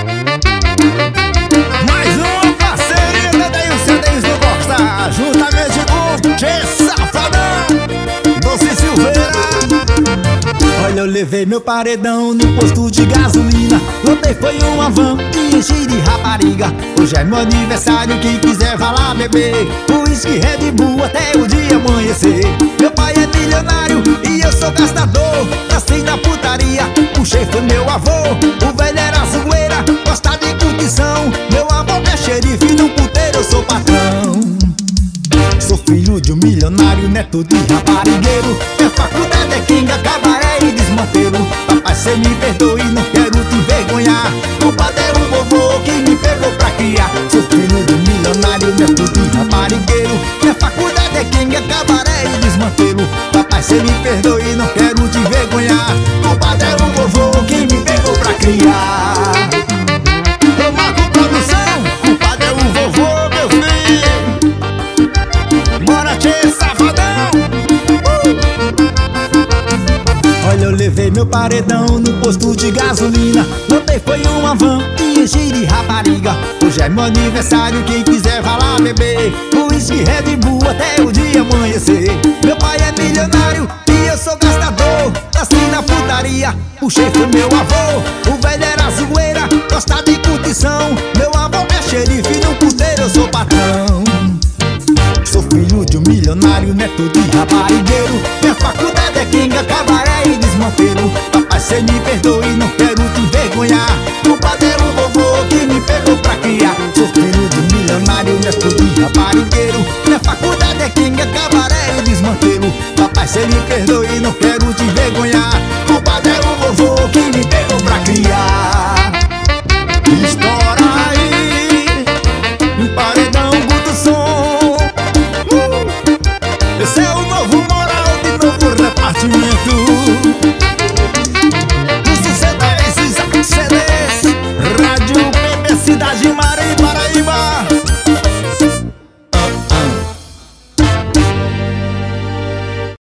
Mais uma parceria da Deus CDs do Costa, juntamente com Tchê Safadão, Doce Silveira. Olha, eu levei meu paredão no posto de gasolina. Lotei foi uma van e enchi de rapariga. Hoje é meu aniversário, quem quiser vá lá beber uísque Red Bull até o dia amanhecer. Meu pai é milionário e eu sou gastador. Nasci na putaria, o chefe foi meu avô. O velho era zoeira, gosta de curtição. Meu avô é xerife, no puteiro eu sou patrão. Sou filho de um milionário, neto de raparigueiro. Minha faculdade é quinga, cabaré e desmanteiro. Papai, cê me perdoe, não quero te envergonhar. Culpado é o vovô que me pegou pra criar. Sou filho de um milionário, neto de raparigueiro. Minha faculdade é quinga, cabaré e desmanteiro. Papai, cê me perdoe, não quero te envergonhar. Culpado é o vovô que me pegou pra criar. Ô Marco Produção, culpado é o vovô, meu filho. Bora, Tchê Safadão! Olha, eu levei meu paredão no posto de gasolina. Lotei foi uma van e enchi de rapariga. Hoje é meu aniversário, quem quiser vá lá beber uísque Red Bull até o dia amanhecer. Meu pai é milionário e eu sou gastador. Nasci na putaria, o chefe foi meu avô. O velho era zoeira, gosta de curtição. Meu avô é xerife, no puteiro eu sou patrão. Sou filho de um milionário, neto de raparigueiro. Minha faculdade é quinga, cabaré e desmanteiro. Papai, cê me perdoe, não quero te envergonhar. Culpado é o vovô que me pegou pra criar. Sou filho de um milionário, neto de raparigueiro. Minha faculdade é quinga, cabaré e desmanteiro. Papai, cê me perdoe, não quero te envergonhar. Culpado é o vovô que me pegou pra criar. Estoura aí, um paredão Guto Som. Esse é o novo moral de novo repartimento. Dos CDs, Rádio PP Cidade Mari, Paraíba.